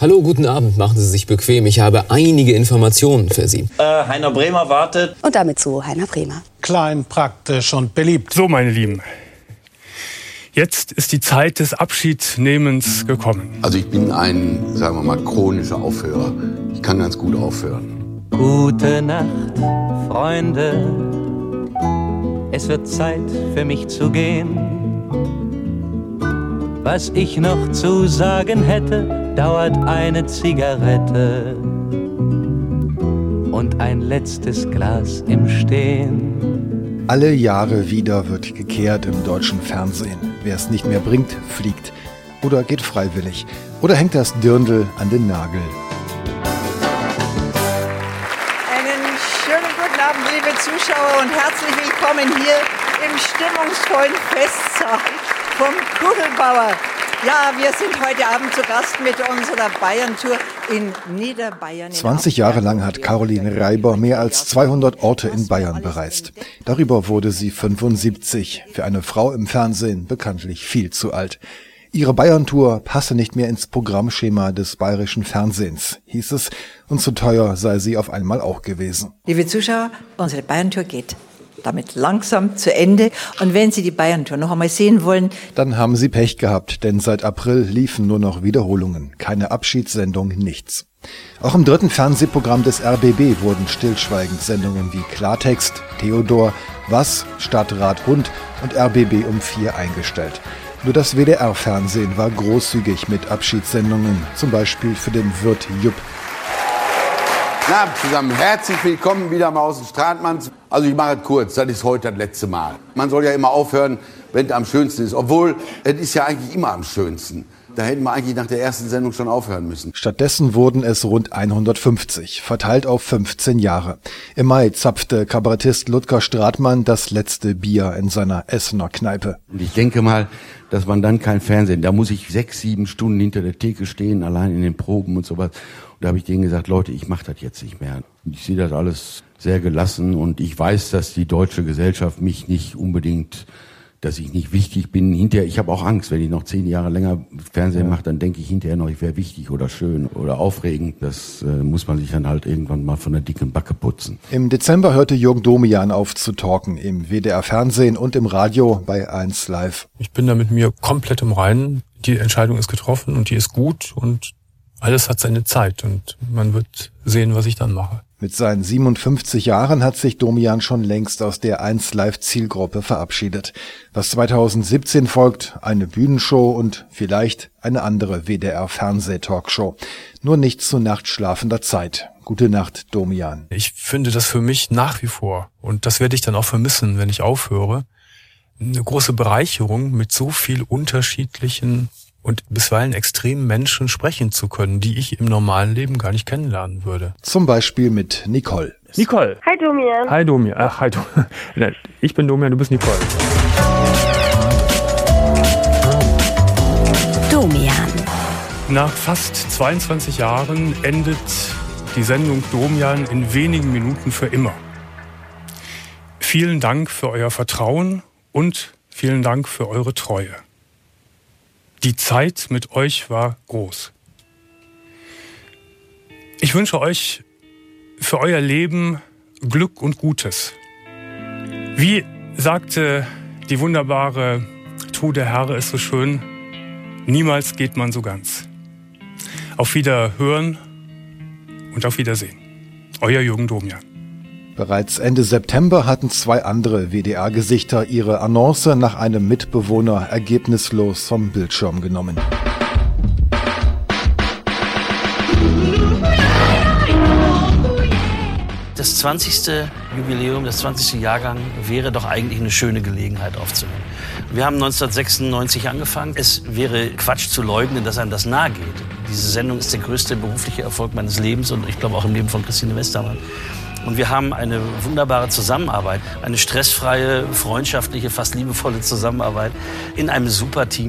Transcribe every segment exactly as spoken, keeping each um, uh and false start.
Hallo, guten Abend, machen Sie sich bequem. Ich habe einige Informationen für Sie. Äh, Heiner Bremer wartet. Und damit zu Heiner Bremer. Klein, praktisch und beliebt. So, meine Lieben, jetzt ist die Zeit des Abschiednehmens gekommen. Also ich bin ein, sagen wir mal, chronischer Aufhörer. Ich kann ganz gut aufhören. Gute Nacht, Freunde. Es wird Zeit für mich zu gehen. Was ich noch zu sagen hätte, dauert eine Zigarette und ein letztes Glas im Stehen. Alle Jahre wieder wird gekehrt im deutschen Fernsehen. Wer es nicht mehr bringt, fliegt. Oder geht freiwillig. Oder hängt das Dirndl an den Nagel. Einen schönen guten Abend, liebe Zuschauer, und herzlich willkommen hier im stimmungsvollen Festsaal vom Kugelbauer. Ja, wir sind heute Abend zu Gast mit unserer Bayern-Tour in Niederbayern. zwanzig Jahre lang hat Caroline Reiber mehr als zweihundert Orte in Bayern bereist. Darüber wurde sie fünfundsiebzig. Für eine Frau im Fernsehen bekanntlich viel zu alt. Ihre Bayern-Tour passe nicht mehr ins Programmschema des bayerischen Fernsehens, hieß es, und zu teuer sei sie auf einmal auch gewesen. Liebe Zuschauer, unsere Bayern-Tour geht damit langsam zu Ende. Und wenn Sie die Bayern-Tour noch einmal sehen wollen, dann haben Sie Pech gehabt, denn seit April liefen nur noch Wiederholungen. Keine Abschiedssendung, nichts. Auch im dritten Fernsehprogramm des R B B wurden stillschweigend Sendungen wie Klartext, Theodor, Was, Stadtrat Hund und R B B um vier eingestellt. Nur das W D R-Fernsehen war großzügig mit Abschiedssendungen, zum Beispiel für den Wirt Jupp. Na, zusammen, herzlich willkommen wieder mal aus dem Stratmanns. Also ich mache es kurz, das ist heute das letzte Mal. Man soll ja immer aufhören, wenn es am schönsten ist. Obwohl, es ist ja eigentlich immer am schönsten. Da hätten wir eigentlich nach der ersten Sendung schon aufhören müssen. Stattdessen wurden es rund hundertfünfzig, verteilt auf fünfzehn Jahre. Im Mai zapfte Kabarettist Ludger Stratmann das letzte Bier in seiner Essener Kneipe. Und ich denke mal, dass man dann kein Fernsehen, da muss ich sechs, sieben Stunden hinter der Theke stehen, allein in den Proben und sowas. Und da habe ich denen gesagt, Leute, ich mache das jetzt nicht mehr. Und ich sehe das alles sehr gelassen und ich weiß, dass die deutsche Gesellschaft mich nicht unbedingt, dass ich nicht wichtig bin. Hinterher, ich habe auch Angst, wenn ich noch zehn Jahre länger Fernsehen mache, dann denke ich hinterher noch, ich wäre wichtig oder schön oder aufregend. Das äh, muss man sich dann halt irgendwann mal von der dicken Backe putzen. Im Dezember hörte Jürgen Domian auf zu talken, im W D R-Fernsehen und im Radio bei eins Live. Ich bin da mit mir komplett im Reinen. Die Entscheidung ist getroffen und die ist gut und alles hat seine Zeit und man wird sehen, was ich dann mache. Mit seinen siebenundfünfzig Jahren hat sich Domian schon längst aus der eins Live-Zielgruppe verabschiedet. Was zweitausendsiebzehn folgt, eine Bühnenshow und vielleicht eine andere W D R-Fernseh-Talkshow. Nur nicht zu nachtschlafender Zeit. Gute Nacht, Domian. Ich finde das für mich nach wie vor, und das werde ich dann auch vermissen, wenn ich aufhöre, eine große Bereicherung, mit so viel unterschiedlichen und bisweilen extremen Menschen sprechen zu können, die ich im normalen Leben gar nicht kennenlernen würde. Zum Beispiel mit Nicole. Nicole. Hi Domian. Hi Domian. Ach, hi Domian. Ich bin Domian, du bist Nicole. Domian. Nach fast zweiundzwanzig Jahren endet die Sendung Domian in wenigen Minuten für immer. Vielen Dank für euer Vertrauen und vielen Dank für eure Treue. Die Zeit mit euch war groß. Ich wünsche euch für euer Leben Glück und Gutes. Wie sagte die wunderbare Trude Herre es so schön, niemals geht man so ganz. Auf Wiederhören und auf Wiedersehen. Euer Jürgen Domian. Bereits Ende September hatten zwei andere W D R-Gesichter ihre Annonce nach einem Mitbewohner ergebnislos vom Bildschirm genommen. Das zwanzigste Jubiläum, das zwanzigste Jahrgang wäre doch eigentlich eine schöne Gelegenheit aufzunehmen. Wir haben neunzehnhundertsechsundneunzig angefangen. Es wäre Quatsch zu leugnen, dass einem das nahe geht. Diese Sendung ist der größte berufliche Erfolg meines Lebens und ich glaube auch im Leben von Christine Westermann. Und wir haben eine wunderbare Zusammenarbeit, eine stressfreie, freundschaftliche, fast liebevolle Zusammenarbeit in einem super Team.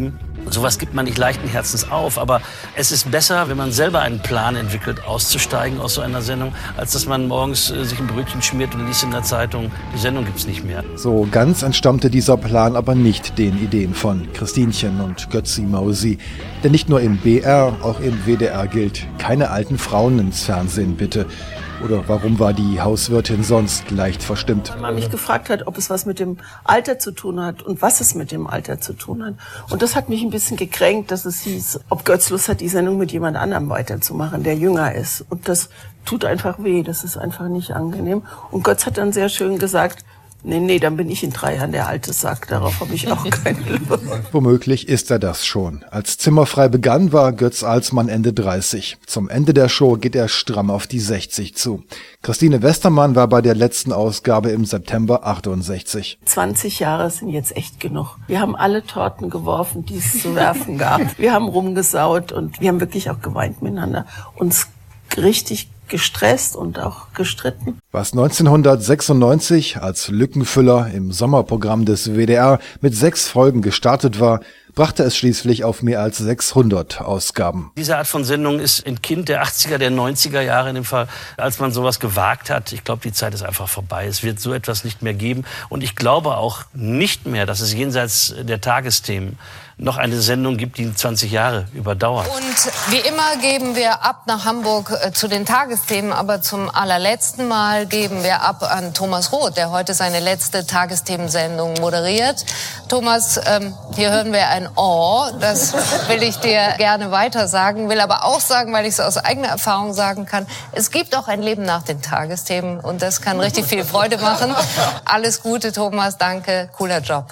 Sowas gibt man nicht leichten Herzens auf, aber es ist besser, wenn man selber einen Plan entwickelt, auszusteigen aus so einer Sendung, als dass man morgens äh, sich ein Brötchen schmiert und liest in der Zeitung, die Sendung gibt's nicht mehr. So ganz entstammte dieser Plan aber nicht den Ideen von Christinchen und Götzi Mausi. Denn nicht nur im B R, auch im W D R gilt, keine alten Frauen ins Fernsehen bitte. Oder warum war die Hauswirtin sonst leicht verstimmt? Wenn man mich gefragt hat, ob es was mit dem Alter zu tun hat und was es mit dem Alter zu tun hat. Und das hat mich ein bisschen gekränkt, dass es hieß, ob Götz Lust hat, die Sendung mit jemand anderem weiterzumachen, der jünger ist. Und das tut einfach weh, das ist einfach nicht angenehm. Und Götz hat dann sehr schön gesagt, nee, nee, dann bin ich in drei Jahren der alte Sack. Darauf habe ich auch keine Lust. Womöglich ist er das schon. Als Zimmerfrei begann, war Götz Alsmann Ende dreißig. Zum Ende der Show geht er stramm auf die sechzig zu. Christine Westermann war bei der letzten Ausgabe im September achtundsechzig. zwanzig Jahre sind jetzt echt genug. Wir haben alle Torten geworfen, die es zu werfen gab. Wir haben rumgesaut und wir haben wirklich auch geweint miteinander. Uns richtig gestresst und auch gestritten. Was neunzehnhundertsechsundneunzig als Lückenfüller im Sommerprogramm des W D R mit sechs Folgen gestartet war, brachte es schließlich auf mehr als sechshundert Ausgaben. Diese Art von Sendung ist ein Kind der achtziger, der neunziger Jahre in dem Fall, als man sowas gewagt hat. Ich glaube, die Zeit ist einfach vorbei. Es wird so etwas nicht mehr geben. Und ich glaube auch nicht mehr, dass es jenseits der Tagesthemen noch eine Sendung gibt, die zwanzig Jahre überdauert. Und wie immer geben wir ab nach Hamburg äh, zu den Tagesthemen, aber zum allerletzten Mal geben wir ab an Thomas Roth, der heute seine letzte Tagesthemensendung moderiert. Thomas, ähm, hier hören wir ein Oh, das will ich dir gerne weiter sagen, will aber auch sagen, weil ich es aus eigener Erfahrung sagen kann, es gibt auch ein Leben nach den Tagesthemen und das kann richtig viel Freude machen. Alles Gute, Thomas, danke, cooler Job.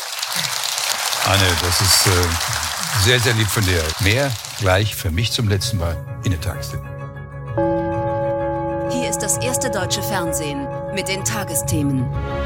Anne, das ist äh, sehr, sehr lieb von dir. Mehr gleich für mich zum letzten Mal in den Tagesthemen. Hier ist das erste deutsche Fernsehen mit den Tagesthemen.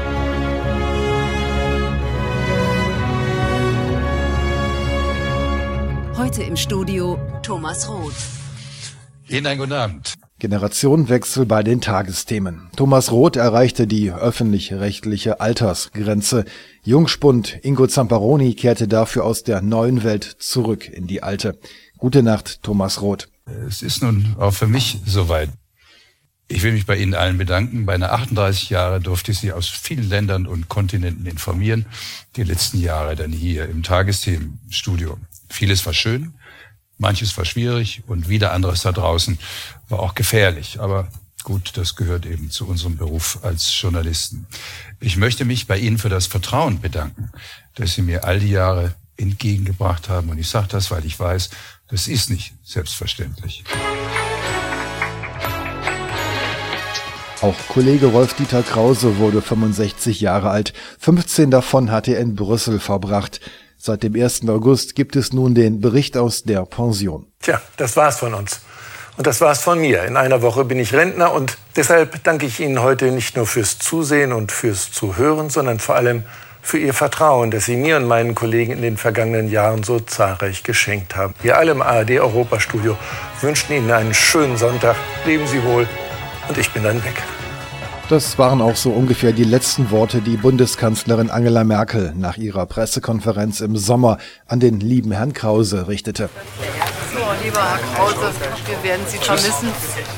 Heute im Studio Thomas Roth. Ihnen einen guten Abend. Generationenwechsel bei den Tagesthemen. Thomas Roth erreichte die öffentlich-rechtliche Altersgrenze. Jungspund Ingo Zamparoni kehrte dafür aus der neuen Welt zurück in die alte. Gute Nacht, Thomas Roth. Es ist nun auch für mich soweit. Ich will mich bei Ihnen allen bedanken. Beinahe achtunddreißig Jahre durfte ich Sie aus vielen Ländern und Kontinenten informieren. Die letzten Jahre dann hier im Tagesthemenstudio. Vieles war schön, manches war schwierig und wieder anderes da draußen war auch gefährlich. Aber gut, das gehört eben zu unserem Beruf als Journalisten. Ich möchte mich bei Ihnen für das Vertrauen bedanken, das Sie mir all die Jahre entgegengebracht haben. Und ich sage das, weil ich weiß, das ist nicht selbstverständlich. Auch Kollege Rolf-Dieter Krause wurde fünfundsechzig Jahre alt. fünfzehn davon hat er in Brüssel verbracht. Seit dem ersten August gibt es nun den Bericht aus der Pension. Tja, das war's von uns. Und das war's von mir. In einer Woche bin ich Rentner und deshalb danke ich Ihnen heute nicht nur fürs Zusehen und fürs Zuhören, sondern vor allem für Ihr Vertrauen, das Sie mir und meinen Kollegen in den vergangenen Jahren so zahlreich geschenkt haben. Wir alle im A R D-Europastudio wünschen Ihnen einen schönen Sonntag. Leben Sie wohl und ich bin dann weg. Das waren auch so ungefähr die letzten Worte, die Bundeskanzlerin Angela Merkel nach ihrer Pressekonferenz im Sommer an den lieben Herrn Krause richtete. So, lieber Herr Krause, wir werden Sie vermissen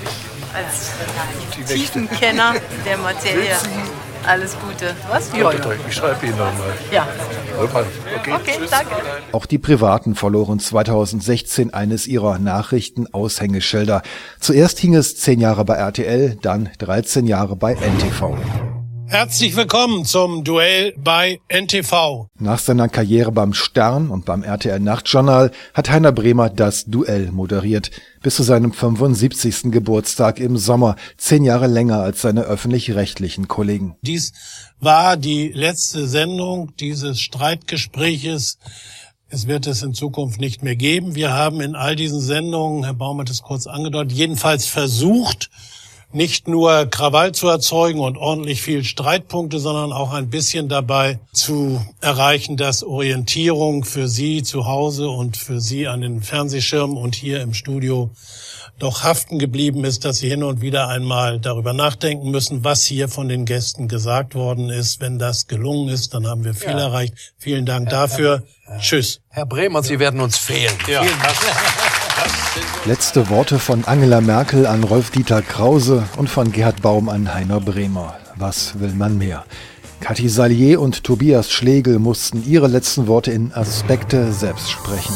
als Tiefenkenner der Materie. Alles Gute. Was? Ja, ja. Ich schreibe Ihnen nochmal. Ja. Okay, okay danke. Auch die Privaten verloren zweitausendsechzehn eines ihrer Nachrichten-Aushängeschilder. Zuerst hing es zehn Jahre bei R T L, dann dreizehn Jahre bei N T V. Herzlich willkommen zum Duell bei N T V. Nach seiner Karriere beim Stern und beim R T L Nachtjournal hat Heiner Bremer das Duell moderiert. Bis zu seinem fünfundsiebzigsten Geburtstag im Sommer. Zehn Jahre länger als seine öffentlich-rechtlichen Kollegen. Dies war die letzte Sendung dieses Streitgespräches. Es wird es in Zukunft nicht mehr geben. Wir haben in all diesen Sendungen, Herr Baum hat es kurz angedeutet, jedenfalls versucht, nicht nur Krawall zu erzeugen und ordentlich viel Streitpunkte, sondern auch ein bisschen dabei zu erreichen, dass Orientierung für Sie zu Hause und für Sie an den Fernsehschirmen und hier im Studio doch haften geblieben ist, dass Sie hin und wieder einmal darüber nachdenken müssen, was hier von den Gästen gesagt worden ist. Wenn das gelungen ist, dann haben wir viel ja. erreicht. Vielen Dank Herr, dafür. Herr, Tschüss. Herr Bremer, Sie werden uns fehlen. Ja. Vielen Dank. Letzte Worte von Angela Merkel an Rolf-Dieter Krause und von Gerhard Baum an Heiner Bremer. Was will man mehr? Kathi Salier und Tobias Schlegel mussten ihre letzten Worte in Aspekte selbst sprechen.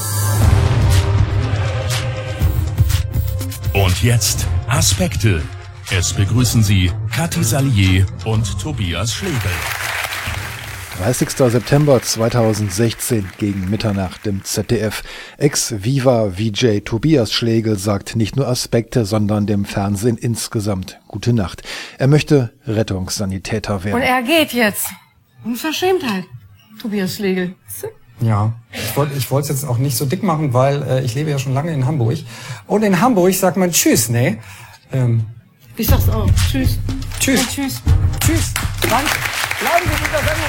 Und jetzt Aspekte. Es begrüßen Sie Kathi Salier und Tobias Schlegel. dreißigster September zweitausendsechzehn gegen Mitternacht im Z D F. Ex-Viva-V J Tobias Schlegel sagt nicht nur Aspekte, sondern dem Fernsehen insgesamt gute Nacht. Er möchte Rettungssanitäter werden. Und er geht jetzt. Unverschämtheit, Tobias Schlegel. Ja, ich wollte ich wollte es jetzt auch nicht so dick machen, weil äh, ich lebe ja schon lange in Hamburg. Und in Hamburg sagt man Tschüss, ne? Ähm, ich sag's auch. Tschüss. Tschüss. Ja, tschüss. Tschüss. Danke. Bleiben Sie dieser Sendung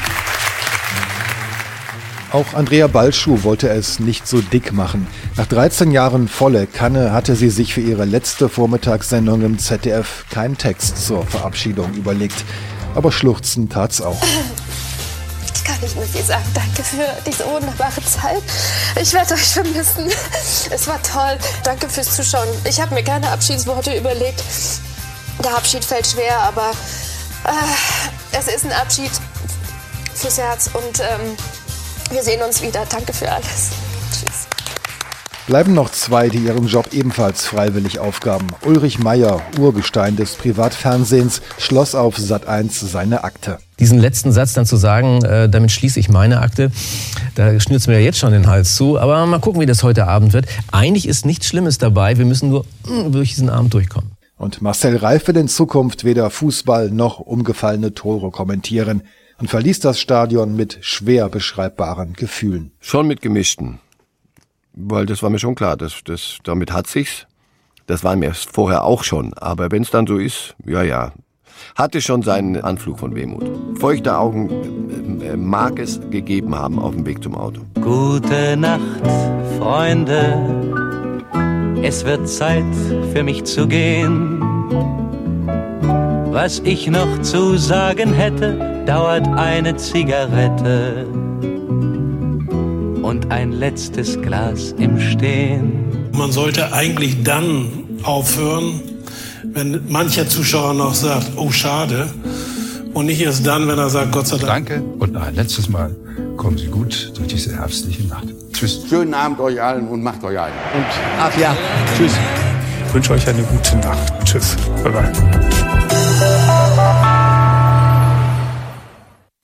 treu. Auch Andrea Balschuh wollte es nicht so dick machen. Nach dreizehn Jahren volle Kanne hatte sie sich für ihre letzte Vormittagssendung im Z D F keinen Text zur Verabschiedung überlegt. Aber schluchzen tat's auch. Ich kann nicht mehr viel sagen. Danke für diese wunderbare Zeit. Ich werde euch vermissen. Es war toll. Danke fürs Zuschauen. Ich habe mir keine Abschiedsworte überlegt. Der Abschied fällt schwer, aber äh, es ist ein Abschied fürs Herz und ähm, wir sehen uns wieder. Danke für alles. Tschüss. Bleiben noch zwei, die ihren Job ebenfalls freiwillig aufgaben. Ulrich Meyer, Urgestein des Privatfernsehens, schloss auf Sat eins seine Akte. Diesen letzten Satz dann zu sagen, äh, damit schließe ich meine Akte, da schnürt es mir ja jetzt schon den Hals zu. Aber mal gucken, wie das heute Abend wird. Eigentlich ist nichts Schlimmes dabei, wir müssen nur mh, durch diesen Abend durchkommen. Und Marcel Reif will in Zukunft weder Fußball noch umgefallene Tore kommentieren und verließ das Stadion mit schwer beschreibbaren Gefühlen. Schon mit gemischten. Weil das war mir schon klar, das, das, damit hat sich's. Das war mir vorher auch schon. Aber wenn es dann so ist, ja, ja. Hatte schon seinen Anflug von Wehmut. Feuchte Augen äh, mag es gegeben haben auf dem Weg zum Auto. Gute Nacht, Freunde. Es wird Zeit für mich zu gehen. Was ich noch zu sagen hätte, dauert eine Zigarette und ein letztes Glas im Stehen. Man sollte eigentlich dann aufhören, wenn mancher Zuschauer noch sagt, oh schade, und nicht erst dann, wenn er sagt, Gott sei Dank. Danke und noch ein letztes Mal, kommen Sie gut durch diese herbstliche Nacht. Tschüss. Schönen Abend euch allen und macht euch ein. Und ab ja. Tschüss. Ich wünsche euch eine gute Nacht. Tschüss. Bye bye.